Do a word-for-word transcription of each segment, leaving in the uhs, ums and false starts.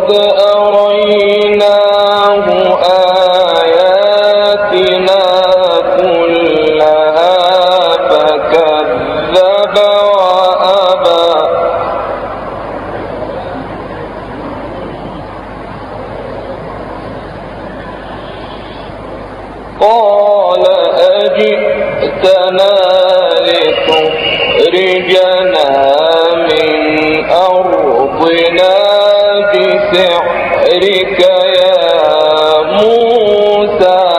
أريناه آياتنا كلها فكذب وأبى قال أجئتنا لتخرجنا من أرضنا بسحرك يا موسى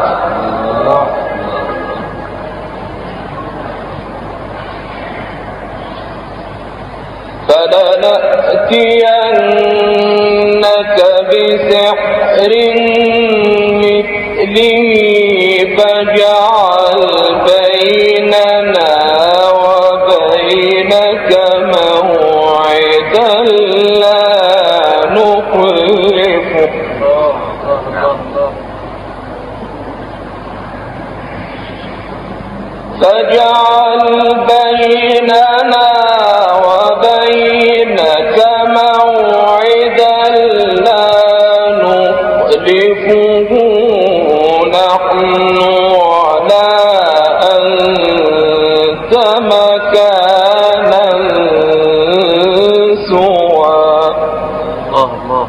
فلنأتينك بسحر مثله فاجعل بيننا وبينك موعدا لا نخلفه فاجعل بيننا وبينك موعدا لا نخلفه نحن ولا أنت مكانا سوى. الله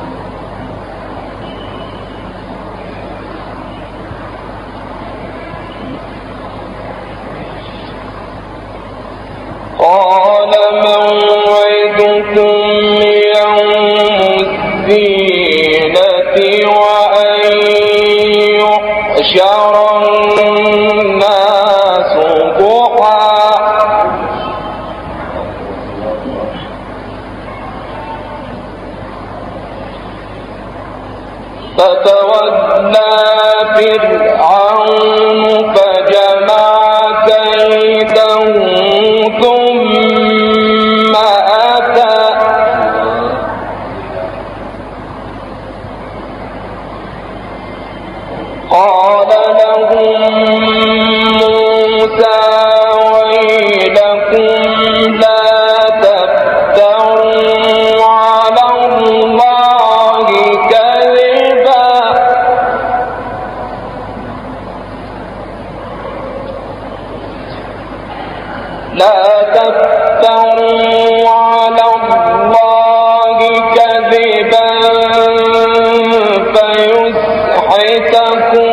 قال موعدكم يوم الزينة وأن يحشر الناس ضحى فتولى فرعون فجمع كيده ثم أتى قال لهم موسى ويلكم لا تفتروا على الله كذبا لا تفتروا على الله كذبا فيسحتكم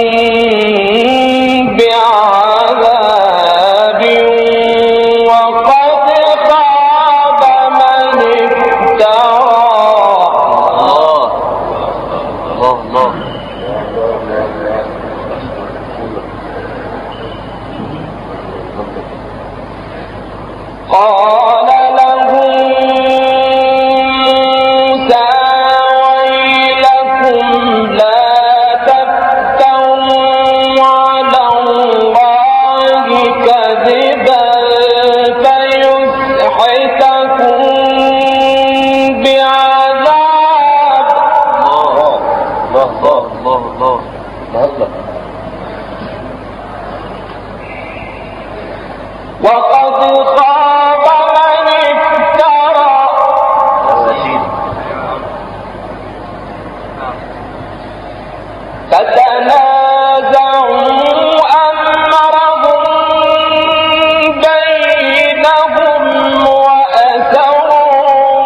بعذاب وقد خاب من افترى. الله الله قال لهم موسى ويلكم لا تفتروا على الله كذبا فيسحتكم بعذاب. الله الله الله الله الله وقد خاب من افترى. فتنازعوا أمرهم بينهم وأسروا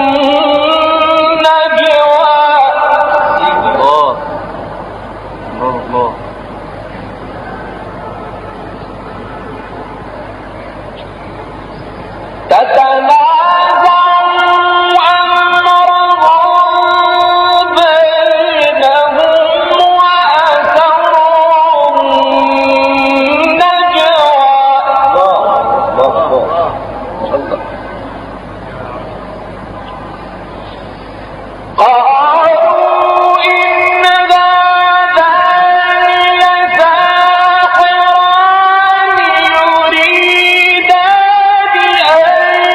النجوى. الله الله تتنازعوا أمرهم بينهم وأسروا النجوى. قالوا إن هذان لساحران يريدان أن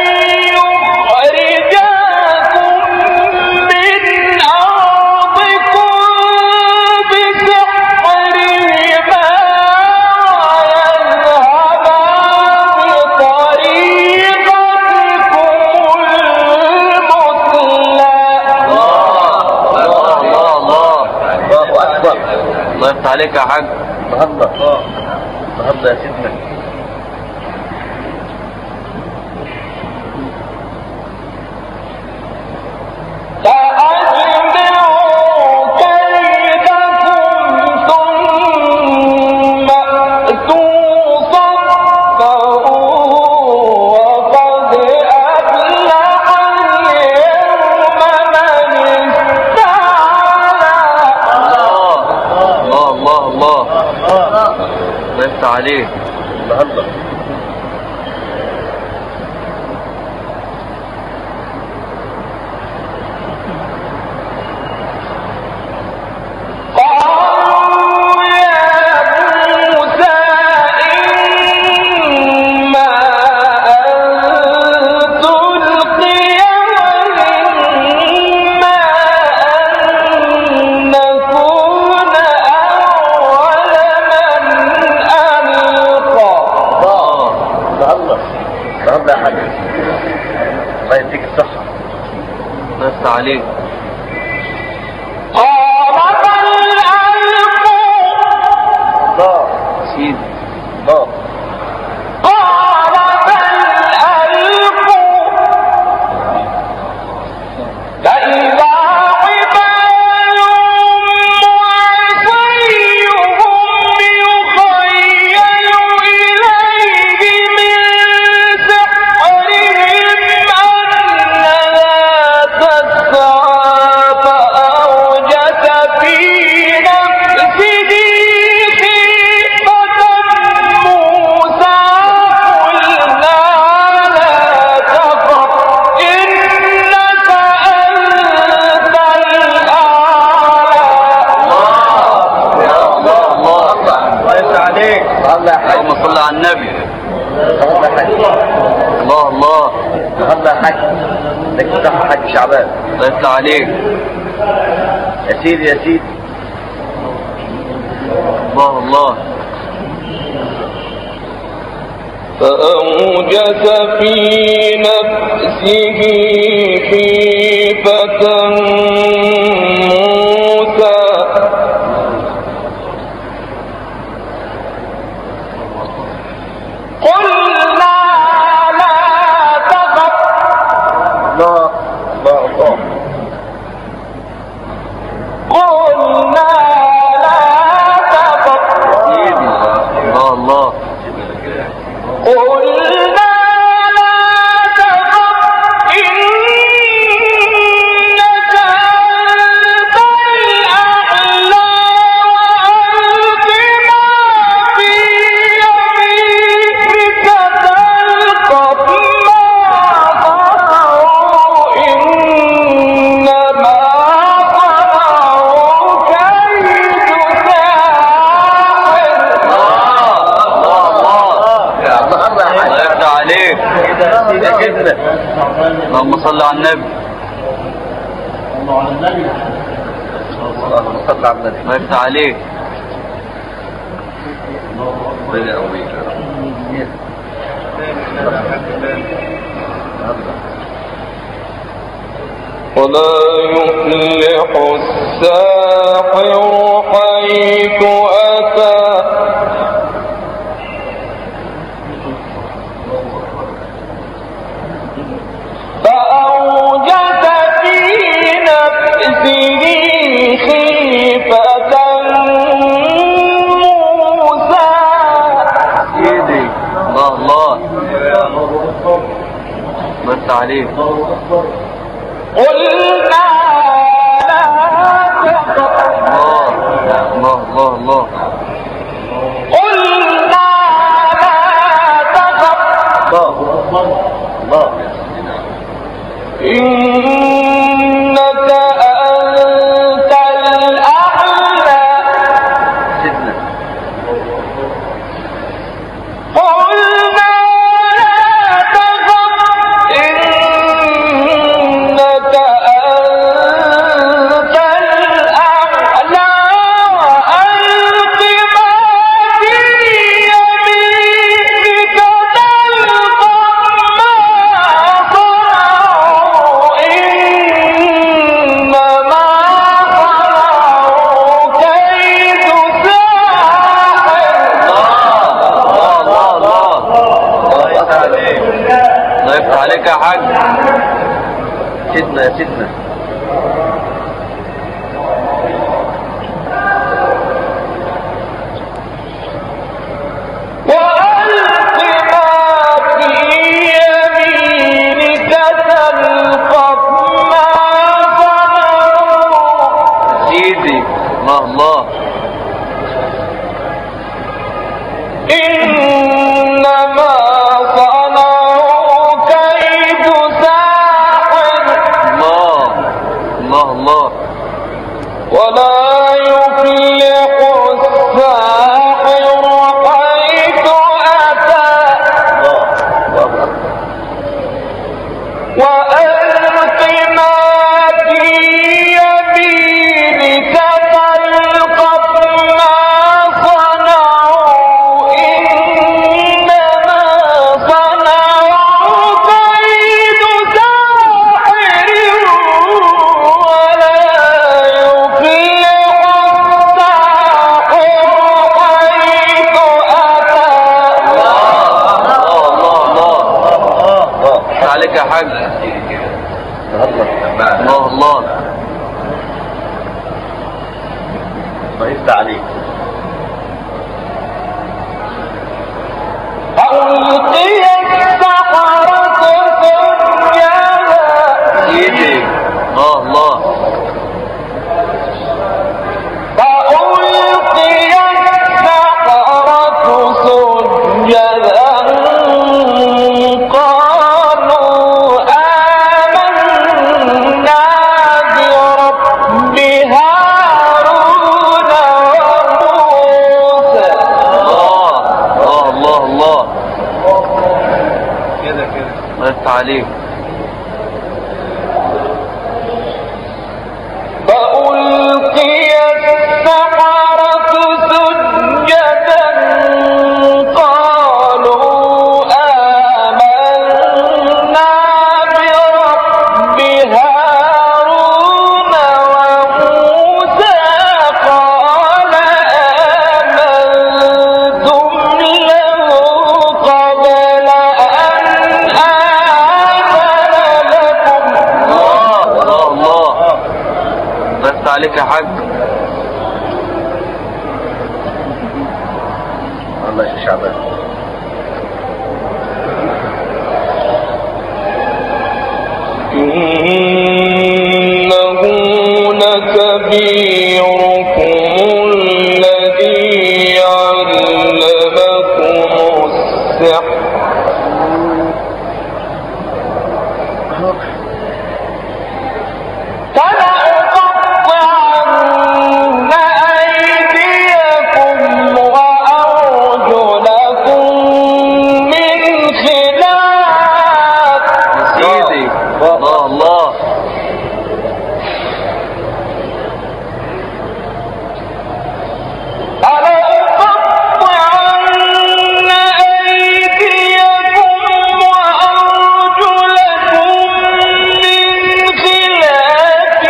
يخرجاكم من أرضكم بسحرهما ويذهبا بطريقتكم يفتح عليك يا حاج. النهارده اه النهارده يا سيدنا عليه النهارده النهارده يا حاج الله يديك الصحة. بس عليك. الله سيدي الله اللهم صل على النبي. الله الله النهارده يا حاج لك الصحة حاج شعبان. الله يطلع عليك يا سيدي يا سيدي. الله الله. فأوجس في نفسه خيفة موسى قلنا لا تخف. الله الله الله قلنا لا تخف. الله الله. قلنا لا تخف إنك أنت الأعلى وألق ما في يمينك تلقف ما صنعوا إنما صنعوا كيد ساحر. الله يفتح عليك. يا سيدنا اللهم صل على النبي. اللهم صل على النبي. الله يفتح عليك. ولا يفلح الساحر حيث أتى. فأوجس في نفسه خيفة موسى سيدي الله الله. بس عليك. قلنا لا تخف. الله الله الله. قلنا لا تخف الله الله إنك أنت الأعلى. سيدنا قلنا لا تخف إنك أنت الأعلى وألق ما في يمينك تلقف ما صنعوا إنما بس عليك يا حاج. سيدنا يا سيدنا. الله الله. إنما صنعوا كيد ساحر. الله الله الله. ولا يفلح الساحر حيث أتى. وألق ما في يمينك تلقف ما صنعوا إنما صنعوا كيد ساحر ولا يفلح الساحر حيث أتى. الله الله الله. بس عليك يا حاج. الله الله. الله يفتح عليك. ألقي السحرة سجدا. سيدي الله الله. فألقي السحرة سجدا قالوا آمنا برب هارون وموسى. الله الله الله الله. كده كده. الله يفتح عليك. فألقي السحرة سجدا قالوا آمنا برب هارون وموسى قال آمنتم له قبل أن آذن لكم. الله الله الله. بس عليك يا حاج. الله يا شعبان. إنه لكبيركم الذي علمكم السحر فلأقطعن أيديكم وأرجلكم من خلاف. سيدي الله الله. فلأقطعن أيديكم وأرجلكم من خلاف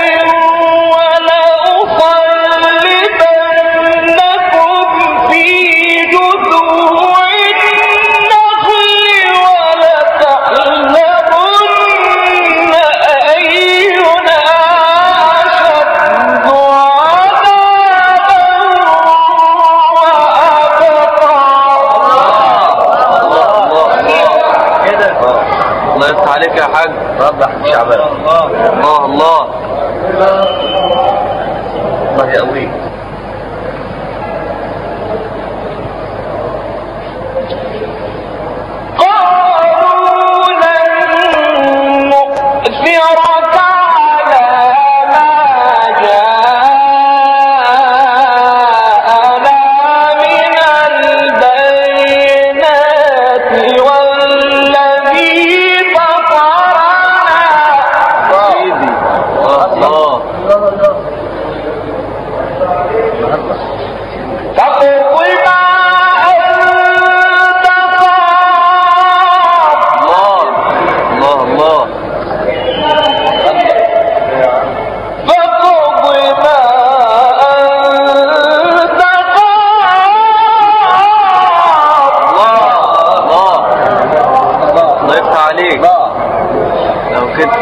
ولأصلبنكم في جذوع النخل ولتعلمن أينا أشد عذابا وأبقى. الله الله. كده. الله يفتح عليك يا حاج. وضح شعبان. الله الله. الله يقويك. قالوا لن نؤثرك على ما جاءنا من البينات والذي فطرنا. سيدي الله الله. كده.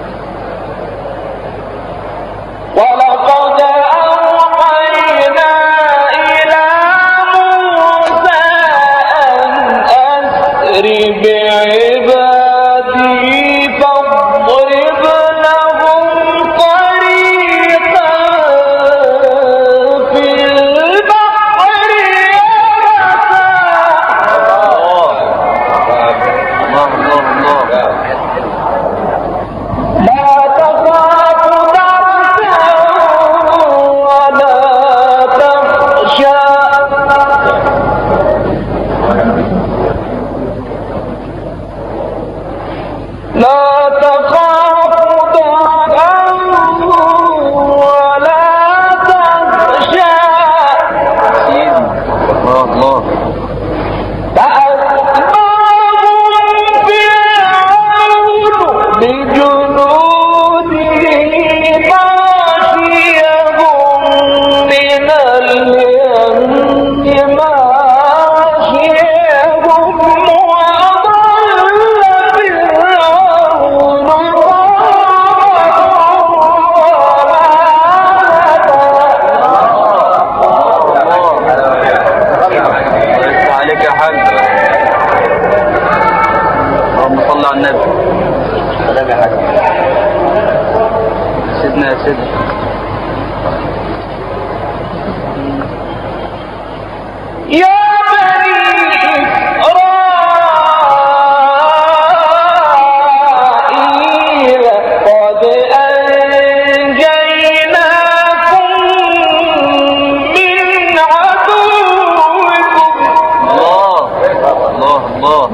ولقد أوحينا سيدنا يا سيدنا. يا بني إسرائيل قد أنجيناكم من عدوكم. الله الله الله.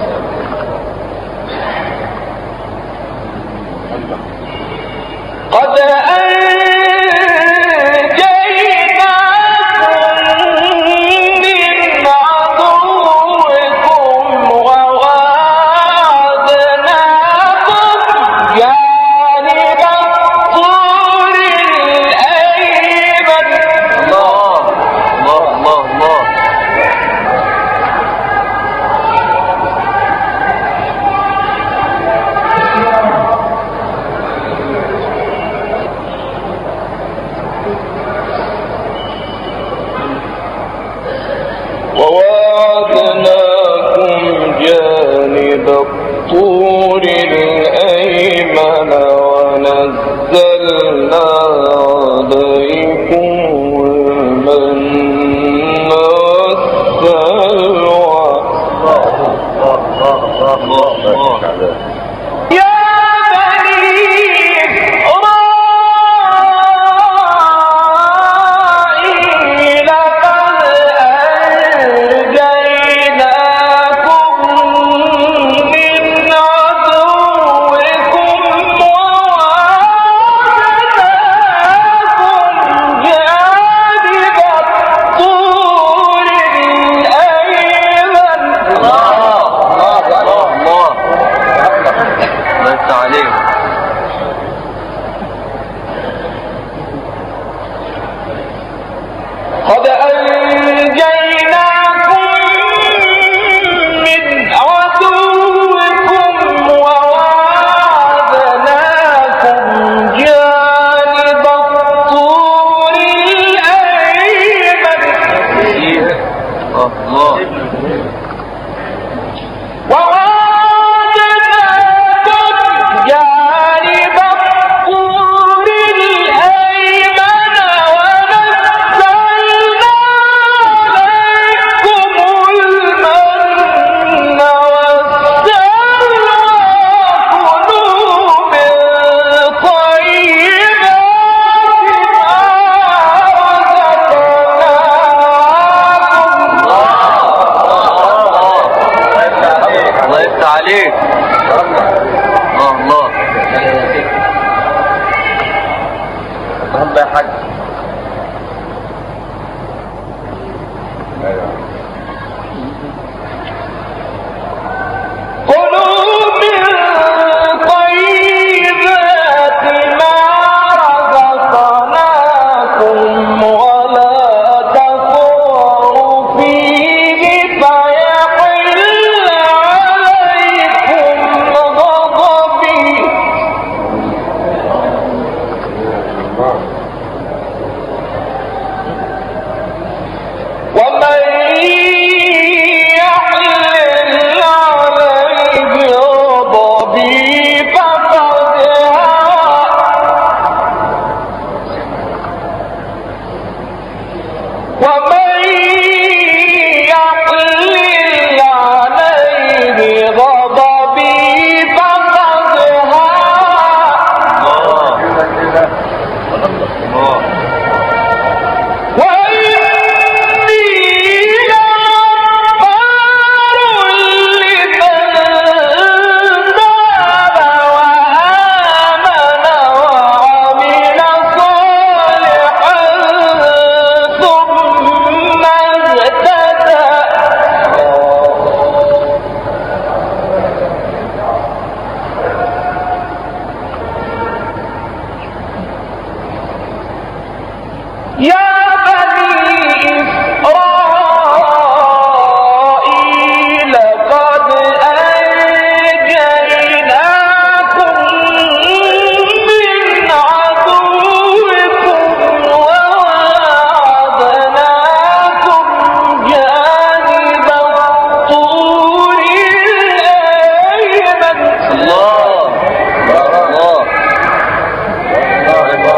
قد وواعدناكم جانب الطور الأيمن ونزلنا عليكم المن والسلوى. يا بني إسرائيل قد أنجيناكم من عدوكم وواعدناكم جانب الطور الأيمن. بس عليك. قد أنجيناكم من عدوكم وواعدناكم جانب الطور الأيمن. الله. وواعدناكم جانب الطور الأيمن ونزلنا عليكم المن والسلوى. كلوا من طيبات ما رزقناكم. الله يفتح عليك. الله الله. النهارده يا حاج كلوا من طيبات ما رزقناكم ولا تكفروا فيه فيحل عليكم غضبي. ومن يحلل عليه غضبي فقد هوى. ومن يحلل عليه غضبي فقد هوى. وإني لغفار لمن تاب وآمن وعمل صالحا ثم اهتدى. يا بني إسرائيل قد أنجيناكم من عدوكم وواعدناكم جانب الطور الأيمن. الله الله.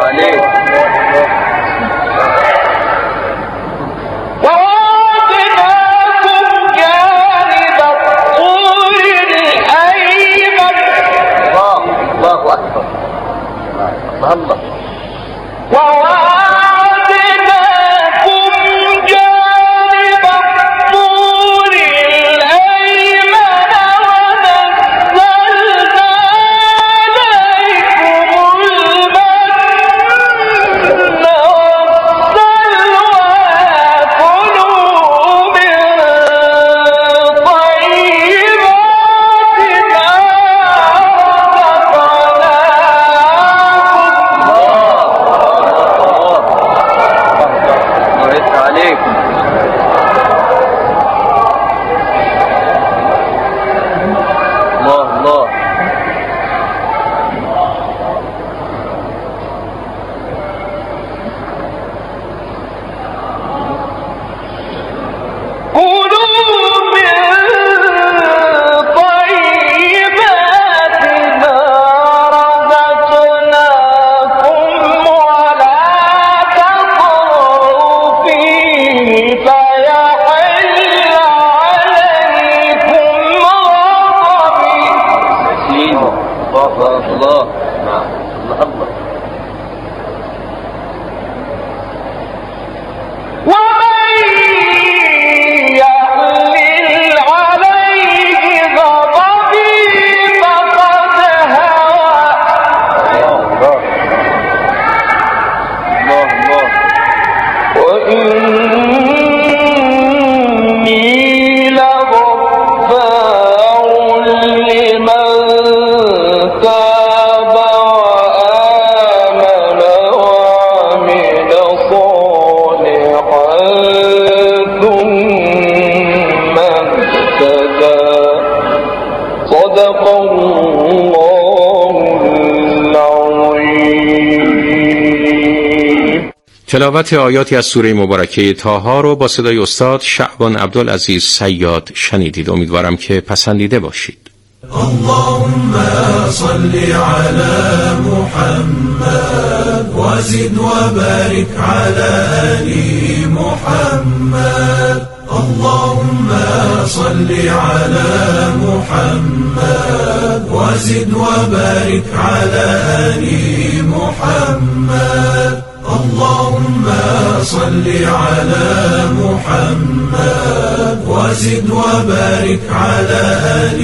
الله ووعدناكم جانب الطور الأيمن ونزلنا عليكم المن والسلوى كلوا من طيبات ما تلاوت آیاتی از سوره مبارکه طه رو با صدای استاد شعبان عبدالعزیز صیاد شنیدید. امیدوارم که پسندیده باشید. اللهم صل على محمد وزد وبارك على آل محمد. اللهم صل على محمد وزد وبارك على آل محمد. اللهم صل على محمد وزد وبارك على آل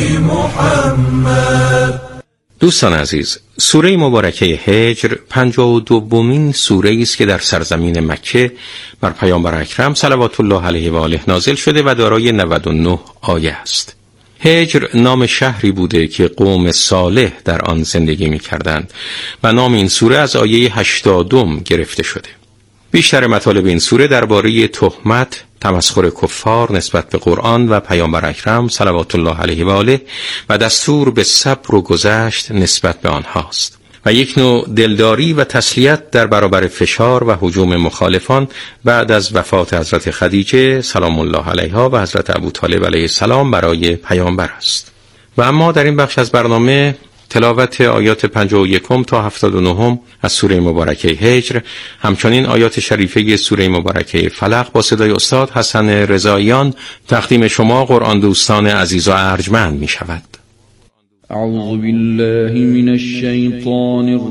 محمد. دوستان عزیز، سوره مبارکه هجر پنجاه و دومین سوره است که در سرزمین مکه بر پیامبر اکرم صلوات الله علیه و آله نازل شده و دارای نود و نه آیه است. هجر نام شهری بوده که قوم صالح در آن زندگی می کردند و نام این سوره از آیه هشتادم گرفته شده. بیشتر مطالب این سوره درباره تهمت، تمسخر کفار نسبت به قرآن و پیامبر اکرم صلوات الله علیه و آله و دستور به صبر و گذشت نسبت به آنهاست و یک نوع دلداری و تسلیت در برابر فشار و هجوم مخالفان بعد از وفات حضرت خدیجه سلام الله علیها و حضرت ابوطالب علیه السلام برای پیامبر است. و اما در این بخش از برنامه تلاوت آیات پنجاه و یک تا هفتاد و نه از سوره مبارکه هجر، همچنین آیات شریفه سوره مبارکه فلق با صدای استاد حسن رضاییان تقدیم شما قرآن دوستان عزیز و ارجمند می شود. اعوذ بالله من الشیطان